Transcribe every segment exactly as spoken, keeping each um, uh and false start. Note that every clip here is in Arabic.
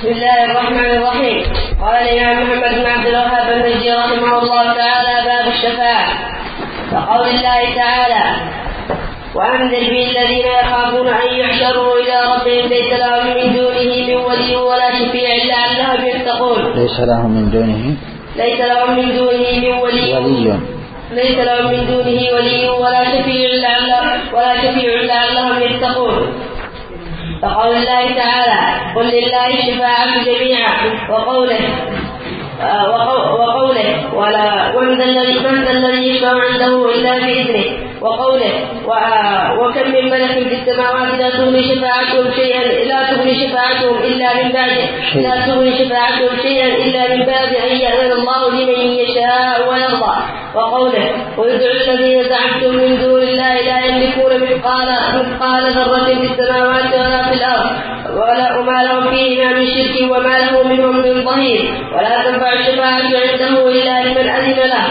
بسم الله الرحمن الرحيم. قال الإمام محمد بن عبد الوهاب النجدي رحمه الله تعالى: باب الشفاعة. وقول الله تعالى: وأنذر به الذين يخافون أن يحشروا إلى ربهم ليس لهم من دونه من ولي ولا شفيع لعلهم يتقون. ليس لهم من دونه ليس لهم من دونه من ولي ولي ليس لهم من دونه ولي ولا شفيع لعلهم ولا شفيع لعلهم يتقون. وقول الله تعالى: قل لله الشفاعة جميعا. وقوله وقوله ولا ومن الذي يشفع عنده إلا بإذنه. وقوله وكم من ملك في السماوات لا تغني شفاعتهم شيئا لا تغني شفاعتهم إلا من بعد لا تغني شفاعتهم شيئا إلا من بعد أن يأذن الله لمن يشاء ويرضى. وقوله ويدعو الذين زعمتم من دون الله لا يملكون مثقال مثقال ذرة في السماوات ولا في الأرض ولا وما لهم فيهما من شرك وما له منهم من ظهير ولا تنفع الشفاعة عنده إلا لمن أذن له.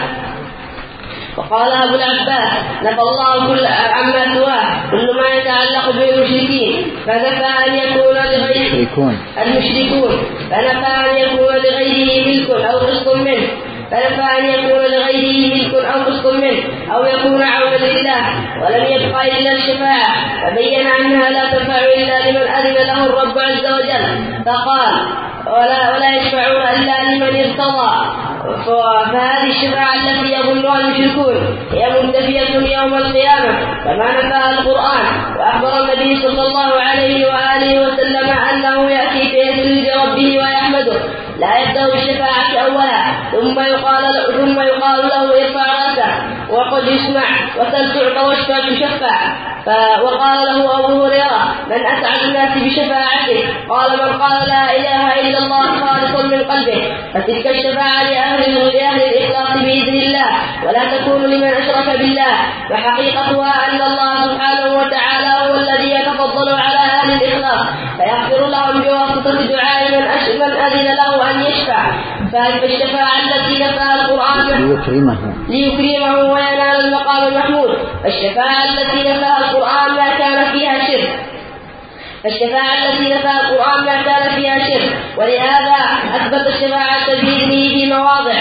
وقال أبو العباس: نفى الله كل عما سواه كل ما يتعلق بالمشركين فنفى أن يكون لغيره المشركون فنفى أن يكون لغيره ملك أو قسط منه فنفى أن يكون لغيره ملك أو قسط منه أو يكون عونا لله ولم يبقى إلا الشفاعة فبين أنها لا تنفع إلا لمن أذن له الرب عز وجل. فقال: ولا, ولا يشفعون إلا لمن ارتضى. فهذه الشفاعة التي يظنها المشركون هي منتفية يوم القيامة كما نفاها القرآن. وأخبر النبي صلى الله عليه وآله وسلم أنه يأتي فيسجد لربه ويحمده لا يبدأ بالشفاعة أولا ثم يقال ثم يقال له ارفع رأسه وقد يسمع وسل تعطى واشفع تشفع. وقال له أبو هريرة: من أسعد الناس بشفاعته؟ قال: من قال لا إله إلا الله خالصا من قلبه. فتلك الشفاعة لأهل لأهل الإخلاص بإذن الله ولا تكون لمن أشرك بالله. وحقيقتها أن الله سبحانه وتعالى هو الذي يتفضل على أهل الإخلاص فيغفر لهم بواسطة دعاء من أذن له أن يشفع. فالشفاعة التي نفاها القرآن ليكرمه ليكرمه وينال المقام المحمود. الشفاعة التي نفاها القرآن ما كان فيها شرك الشفاعة التي نفاها القرآن ما كان فيها شرك ولهذا أثبت الشفاعة بإذنه في مواضع.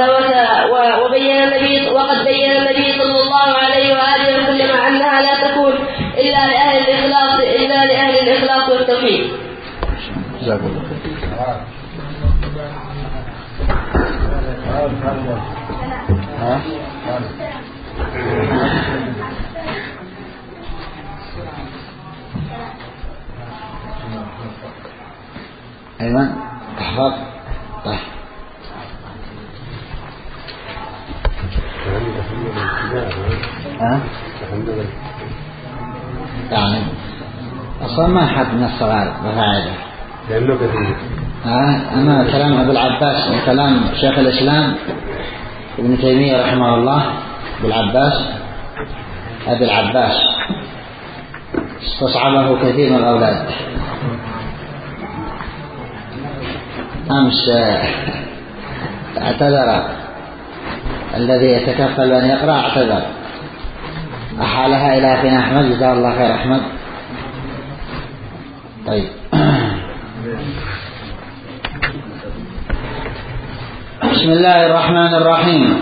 وبين النبي وقد بين النبي صلى الله عليه وآله وسلم أنها لا تكون إلا لأهل الإخلاص إلا لأهل الإخلاص والتوحيد. جزاك الله ها أيمن تحفظ. طيب ها يعني أصلا ما حد من الصغار بفاعله لأنه كثير. ها أما كلام أبو العباس وكلام شيخ الإسلام ابن تيمية رحمه الله أبو العباس أبي العباس استصعبه كثير من الأولاد. أمس اعتذر الذي يتكفل أن يقرأ اعتذر أحالها إلى أخينا أحمد جزاه الله خير أحمد. طيب بسم الله الرحمن الرحيم.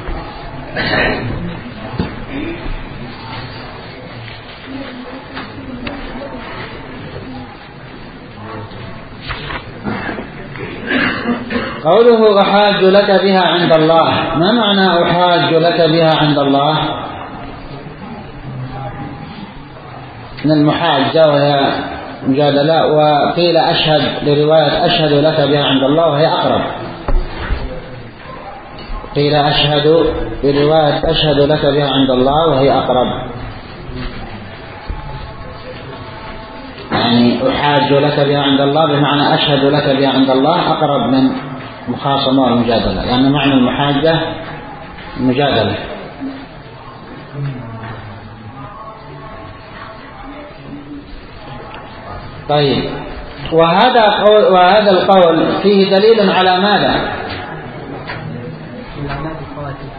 قوله أحاج لك بها عند الله، ما معنى أحاج لك بها عند الله؟ من المحاجة وهي مجادلة، وقيل أشهد لرواية أشهد لك بها عند الله وهي أقرب. قيل أشهد لرواية أشهد لك بها عند الله وهي أقرب، يعني أحاج لك بها عند الله بمعنى أشهد لك بها عند الله أقرب من مخاصمة والمجادلة، يعني معنى المحاجة المجادلة. طيب وهذا قول وهذا القول فيه دليل على ماذا؟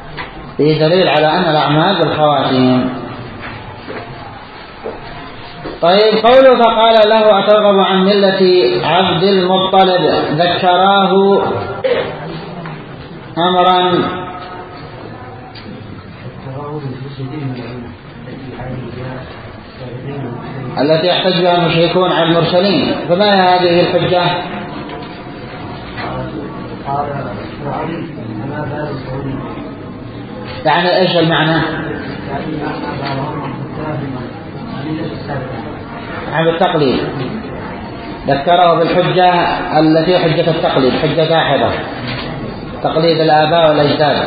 فيه دليل على أن الأعمال بالخواتيم. طيب قوله فقال له أترغب عن ملة عبد المطلب ذكراه أمرا التي يحتج بها المشركون على المرسلين، فما هي هذه الحجة؟ يعني ايش المعنى؟ عن التقليد، ذكره بالحجة التي حجة التقليد، حجة داحضة، تقليد الآباء والأجداد.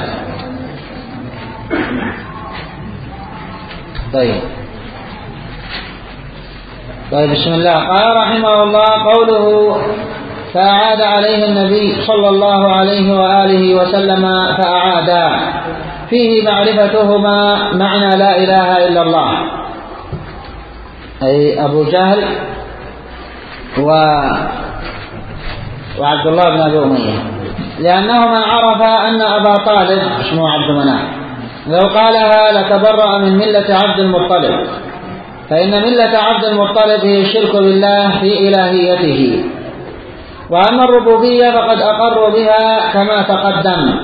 طيب طيب بسم الله. قال رحمه الله قوله فأعاد عليه النبي صلى الله عليه وآله وسلم فأعادا، فيه معرفتهما معنى لا إله إلا الله، أي أبو جهل و... وعبد الله بن أبي أمية، لأنه من عرف أن أبا طالب اسمه عبد مناف لو قالها لتبرأ من ملة عبد المطلب، فإن ملة عبد المطلب هي الشرك بالله في إلهيته، وأما الربوبية فقد أقروا بها كما تقدم.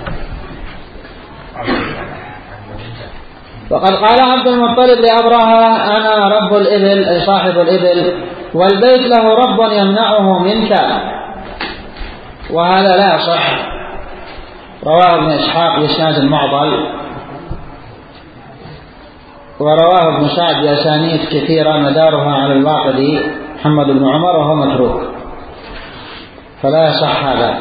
وقد قال عبد المطلب لأبرهة أنا رب الإبل، أي صاحب الإبل، والبيت له رب يمنعه منك، وهذا لا يصح. رواه ابن إسحاق بإسناد معضل، ورواه ابن سعد بأسانيد كثيرة مدارها على الواقدي محمد بن عمر وهو متروك، فلا يصح هذا.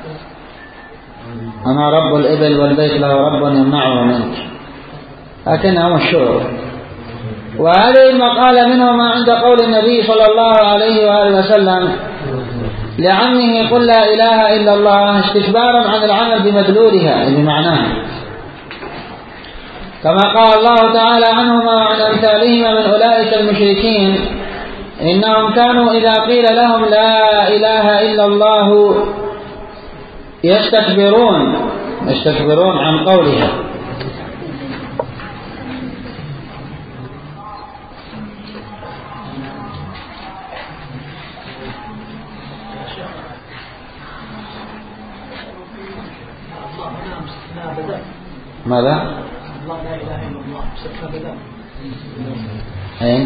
أنا رب الإبل والبيت له رب يمنعه منك، لكنه مشهور. وهذه المقالة منهما عند قول النبي صلى الله عليه وآله وسلم لعمه قل لا إله إلا الله استكبارا عن العمل بمدلولها بمعناها، كما قال الله تعالى عنهما وعن أمثالهما من أولئك المشركين إنهم كانوا إذا قيل لهم لا إله إلا الله يستكبرون يستكبرون عن قولها. ماذا؟ الله لا إله إلا الله شرك بدل. أين؟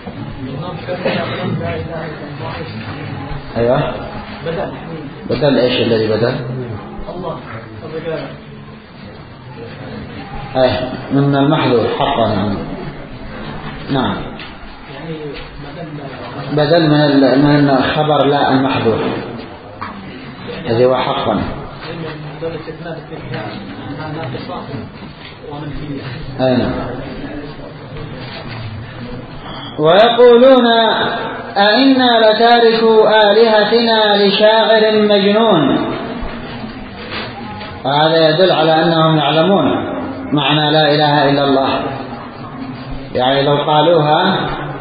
أيوة بدل. بدل إيش الذي بدل؟ الله الرجال. أي من المحذوف حقا يعني. نعم. يعني بدل من من الخبر لا المحذوف الذي هو حقا. أين؟ ويقولون أئنا لتاركو آلهتنا لشاعر مجنون، وهذا يدل على أنهم يعلمون معنى لا إله إلا الله، يعني لو قالوها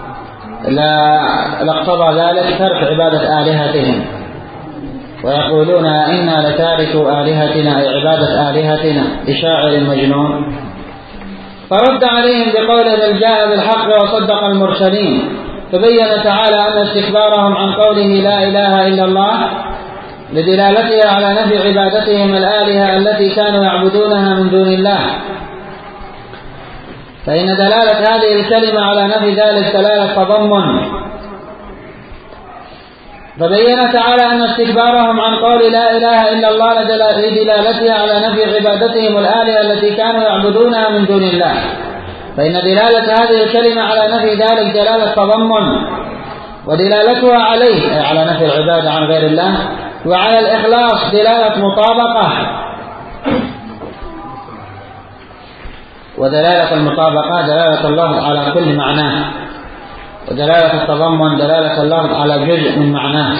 لاقتضى ذلك ترك عبادة آلهتهم. ويقولون إنا لتاركو آلهتنا أي عبادة آلهتنا لشاعر مجنون، فرد عليهم بقوله بل جاء بالحق وصدق المرسلين، فبين تعالى أن استكبارهم عن قوله لا إله إلا الله لدلالتها على نفي عبادتهم الآلهة التي كانوا يعبدونها من دون الله، فإن دلالة هذه الكلمة على نفي ذلك دلالة تضمن. فبين تعالى أن استكبارهم عن قول لا إله إلا الله لدلالتها على نفي عبادتهم الآلهة التي كانوا يعبدونها من دون الله، فإن دلالة هذه الكلمة على نفي ذلك دلالة تضمن، ودلالتها عليه أي على نفي العبادة عن غير الله، وعلى الإخلاص دلالة مطابقة، ودلالة المطابقة دلالة الله على كل معناه، ودلالة التضمن دلالة الله على جزء من معناه.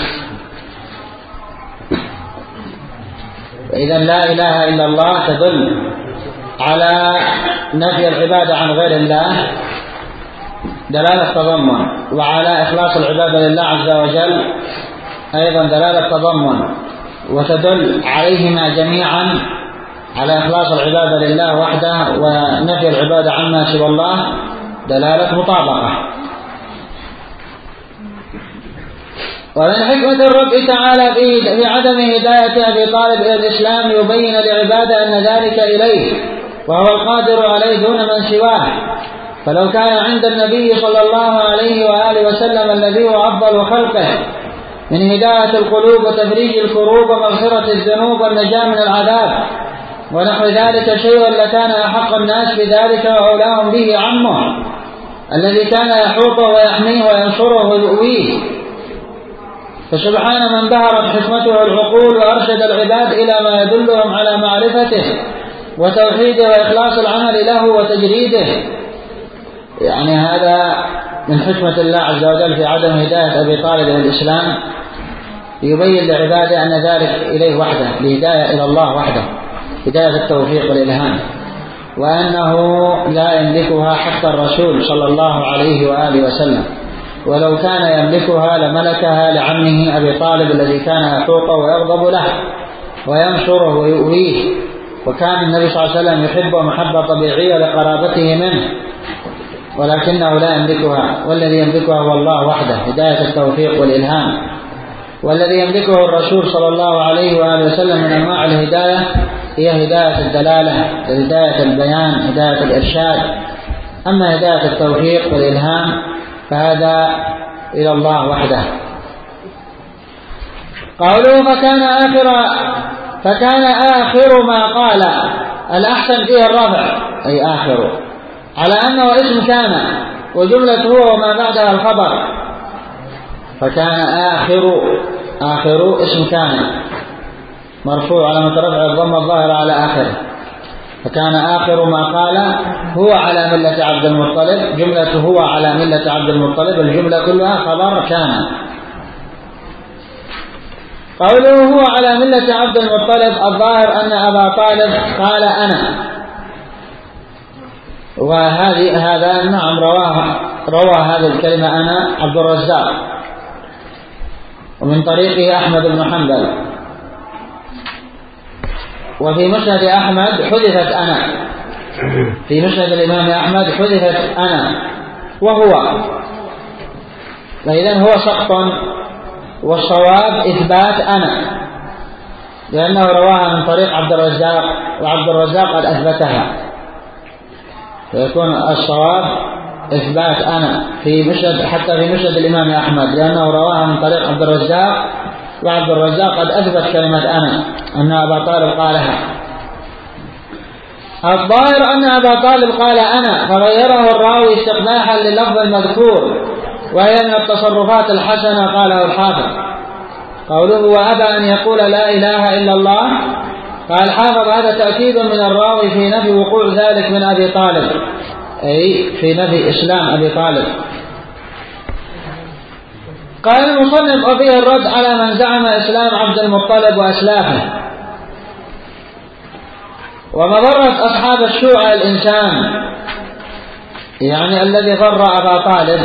فإذا لا إله إلا الله تدل على نفي العبادة عن غير الله دلالة تضمن، وعلى إخلاص العبادة لله عز وجل أيضا دلالة تضمن، وتدل عليهما جميعا على إخلاص العبادة لله وحده ونفي العبادة عما سوى الله دلالة مطابقة. ومن حكمة الرب تعالى في عدم هداية أبي طالب إلى الإسلام يبين لعباده أن ذلك إليه وهو القادر عليه دون من سواه. فلو كان عند النبي صلى الله عليه وآله وسلم الذي هو أفضل خلقه من هداية القلوب وتفريج الكروب ومغفرة الذنوب والنجاة من العذاب ونحو ذلك شيء لكان أحق الناس بذلك وأولاهم به عمه الذي كان يحوطه ويحميه وينصره ويؤويه. فسبحان من بهرت حكمته العقول وأرشد العباد إلى ما يدلهم على معرفته وتوحيده وإخلاص العمل له وتجريده. يعني هذا من حكمة الله عز وجل في عدم هداية أبي طالب إلى الإسلام، يبين لعباده أن ذلك إليه وحده، لهداية إلى الله وحده، هداية التوفيق والإلهام، وأنه لا يملكها حتى الرسول صلى الله عليه وآله وسلم، ولو كان يملكها لملكها لعمه أبي طالب الذي كان يحوطه ويغضب له وينصره ويؤويه، وكان النبي صلى الله عليه وسلم يحبه محبة طبيعية لقرابته منه، ولكنه لا يملكها، والذي يملكها هو الله وحده، هداية التوفيق والإلهام. والذي يملكه الرسول صلى الله عليه وآله وسلم من أنواع الهداية هي هداية الدلالة، هداية البيان، هداية الإرشاد. أما هداية التوفيق والإلهام فهذا إلى الله وحده. قوله فكان آخر فكان آخر ما قال، الأحسن فيه الرفع أي آخر، على أنه اسم كان وجملة هو وما بعدها الخبر. فكان آخر آخر اسم كان مرفوع على مترفع الضم الظاهر على آخره. فكان آخر ما قال هو على ملة عبد المطلب، جملة هو على ملة عبد المطلب، الجملة كلها خبر كان. قوله هو على ملة عبد المطلب الظاهر أن أبا طالب قال أنا، وهذه هذا نعم رواه روى هذه الكلمة أنا عبد الرزاق، ومن طريقه أحمد بن حنبل. وفي مسند أحمد حذفت أنا، في مسند الإمام أحمد حذفت أنا وهو، فإذن هو سقط، والصواب إثبات أنا، لأنه رواها من طريق عبد الرزاق، وعبد الرزاق قد أثبتها، فيكون الصواب إثبات أنا في مسند، حتى في مسند الإمام أحمد، لأنه رواها من طريق عبد الرزاق، وعبد الرزاق قد أثبت كلمة أنا أن أبا طالب قالها. الظاهر أن أبا طالب قال أنا، فغيره الراوي استقباحا لللفظ المذكور، وهي من التصرفات الحسنة قاله الحافظ. قوله وأبى أن يقول لا إله إلا الله، قال الحافظ هذا تأكيد من الراوي في نفي وقوع ذلك من أبي طالب، أي في نفي إسلام أبي طالب. قال المصنف وفيه الرد على من زعم إسلام عبد المطلب وأسلافه. ومضرة أصحاب السوء على الإنسان، يعني الذي ضر أبا طالب،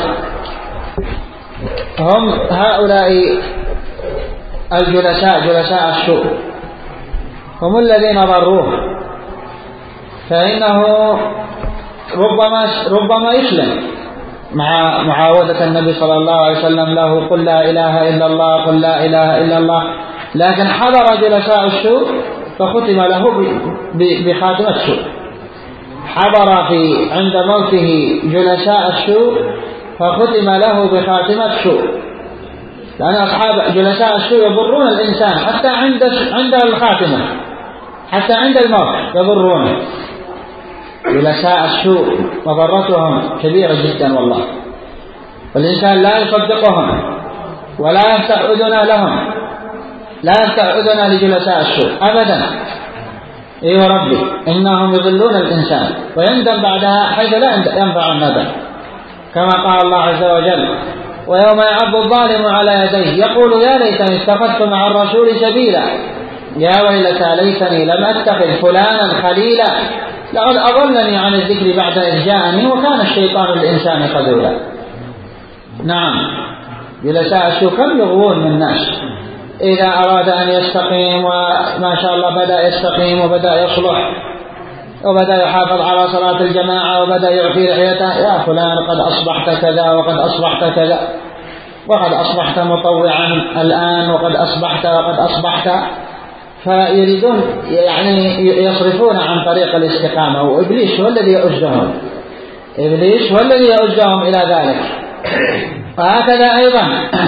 هم هؤلاء الجلساء، جلساء السوء، هم الذين ضروه، فإنه ربما ربما يسلم مع معاودة النبي صلى الله عليه وسلم له قل لا إله إلا الله، قل لا إله إلا الله، لكن حضر جلساء السوء فختم له بخاتمة السوء. حضر في عند موته جلساء السوء فختم له بخاتمة السوء، لأن أصحاب جلساء السوء يضرون الإنسان حتى عند عند الخاتمة، حتى عند الموت يضرونه. جلساء السوء مضرتهم كبيرة جدا والله، والإنسان لا يصدقهم ولا يفتح أذنه لهم، لا يفتح أذنه لجلساء السوء أبدا. أيها ربي إنهم يضلون الإنسان ويندم بعدها حيث لا ينفع الندم، كما قال الله عز وجل ويوم يعض الظالم على يديه يقول يا ليتني اتخذت مع الرسول سبيلا، يا ويلتى ليتني لم أتخذ فلانا خليلا، لقد أضلني عن الذكر بعد إذ جاءني وكان الشيطان للإنسان خذولا. نعم، جلساء السوء كم يغوون من الناس، إذا أراد أن يستقيم وما شاء الله بدأ يستقيم وبدأ يصلح وبدأ يحافظ على صلاة الجماعة وبدأ يعفي لحيته، يا فلان قد أصبحت كذا وقد أصبحت كذا، وقد أصبحت مطوعا الآن وقد أصبحت وقد أصبحت، فيريدون يعني يصرفون عن طريق الاستقامة، وإبليس هو الذي يؤجهم، إبليس هو الذي يؤجهم إلى ذلك. وهكذا أيضا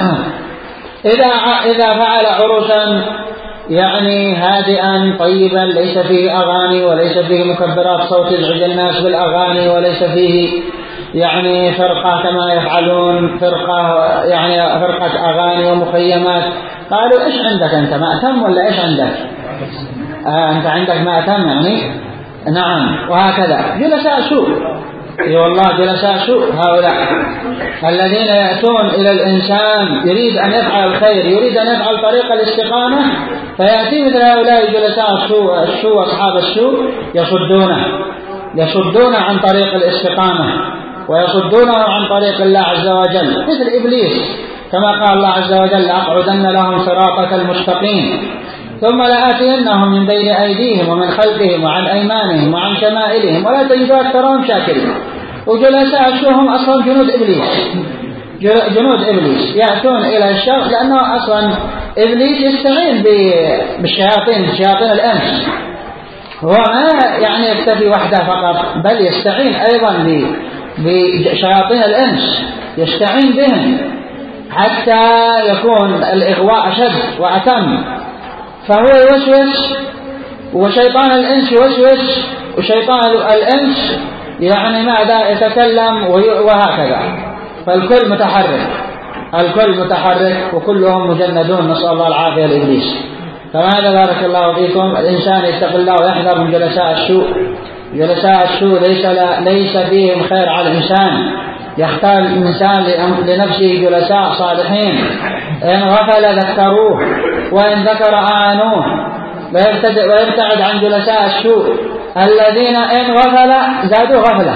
إذا إذا فعل عروسا يعني هادئا طيبا ليس فيه أغاني وليس فيه مكبرات صوت يزعج الناس بالأغاني، وليس فيه يعني فرقة كما يفعلون فرقة يعني فرقة أغاني ومخيمات، قالوا إيش عندك أنت مأتم ولا إيش عندك؟ آه أنت عندك مأتم يعني؟ نعم. وهكذا جلساء سوء، اي والله جلساء سوء هؤلاء الذين يأتون إلى الإنسان يريد أن يفعل الخير، يريد أن يفعل طريق الاستقامة، فيأتي مثل هؤلاء جلساء السوء السوء أصحاب السوء يصدونه يصدون عن طريق الاستقامة ويصدونه عن طريق الله عز وجل، مثل إبليس كما قال الله عز وجل: أقعدن لهم صراطك المستقيم ثم لآتينهم من بين أيديهم ومن خلفهم وعن أيمانهم وعن شمائلهم ولا تجد أكثرهم شاكرين. وجلساء السوء هم أصلا جنود إبليس، جنود إبليس يأتون إلى الشر، لأنه أصلا إبليس يستعين بالشياطين شياطين الإنس، هو ما يعني يكتفي وحده فقط، بل يستعين أيضا بشياطين الإنس، يستعين بهم حتى يكون الإغواء أشد وأتم. فهو يوسوس وشيطان الإنس يوسوس وشيطان الإنس يعني ماذا يتكلم وهكذا، فالكل متحرك الكل متحرك وكلهم مجندون، نسأل الله العافية لإبليس. فماذا بارك الله فيكم الإنسان يتقي الله ويحذر من جلساء السوء. جلساء السوء ليس, ليس فيهم خير على الإنسان، يختار الإنسان لنفسه جلساء صالحين، إن غفل ذكروه وإن ذكر أعانوه، ويبتعد عن جلساء السوء الذين إن غفل زادوا غفلة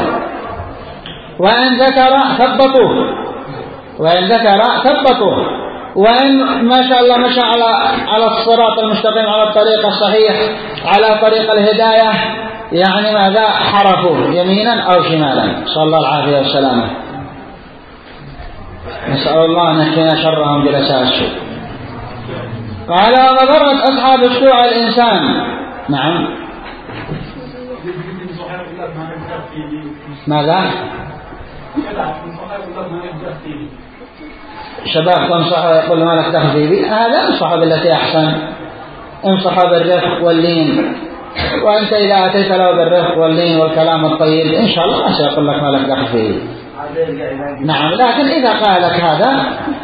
وإن ذكر ثبطوه وإن ذكر ثبطوه وإن ما شاء الله مشى على على الصراط المستقيم، على الطريق الصحيح، على طريق الهداية، يعني ماذا حرفوا يمينا أو شمالا، صلى الله العافية والسلامة. نسأل الله أن يكفينا شرهم جلساء السوء. قال: ومضرة أصحاب السوء على الإنسان. نعم. ماذا؟ شباب تنصحه يقول ما لك دخل بي، هذا انصحه بالتي أحسن، انصحه بالرفق واللين، وأنت إذا أتيت له بالرفق واللين والكلام الطيب إن شاء الله ما سيقول لك ما لك دخل فيه. نعم، لكن إذا قال لك هذا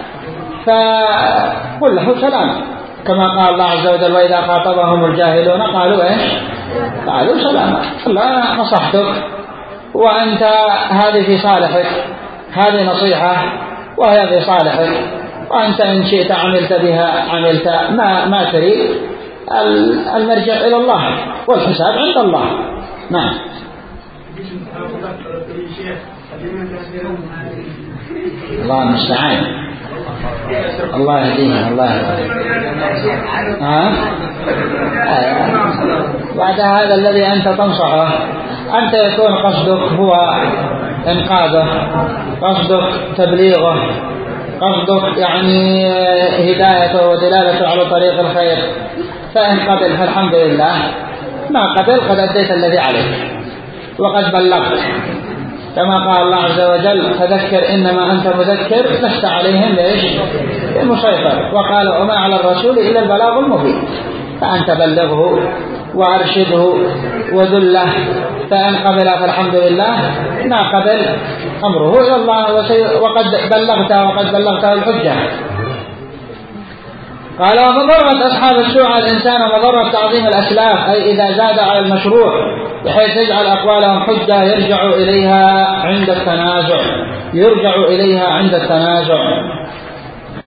فقل له سلام، كما قال الله عز وجل: وإذا خاطبهم الجاهلون قالوا إيش؟ قالوا سلاما. الله نصحتك وأنت هذه في صالحك، هذه نصيحة وهي في صالحك، وأنت إن شئت عملت بها عملت، ما ما تريد المرجع إلى الله والحساب عند الله. نعم. الله المستعان، الله يهدينا، الله يهدينا. ها؟ بعد هذا الذي أنت تنصحه أنت يكون قصدك هو إنقاذه، قصدك تبليغه، قصدك يعني هدايته ودلالته على طريق الخير، فإن قبل فالحمد لله، ما قبل قد أديت الذي عليك وقد بلغت، كما قال الله عز وجل: فذكر إنما أنت مذكر لست عليهم ليش المسيطر، وقال: وما على الرسول إلا البلاغ المبين. فأنت بلغه وأرشده وذله، فإن قبل فالحمد لله، ما قبل أمره إلى الله، وقد بلغت وقد بلغته الحجة. قال: ومضرة أصحاب السوء على الإنسان ومضرة تعظيم الأسلاف، أي إذا زاد على المشروع بحيث يجعل أقوالهم حجة يرجع إليها عند التنازع يرجع إليها عند التنازع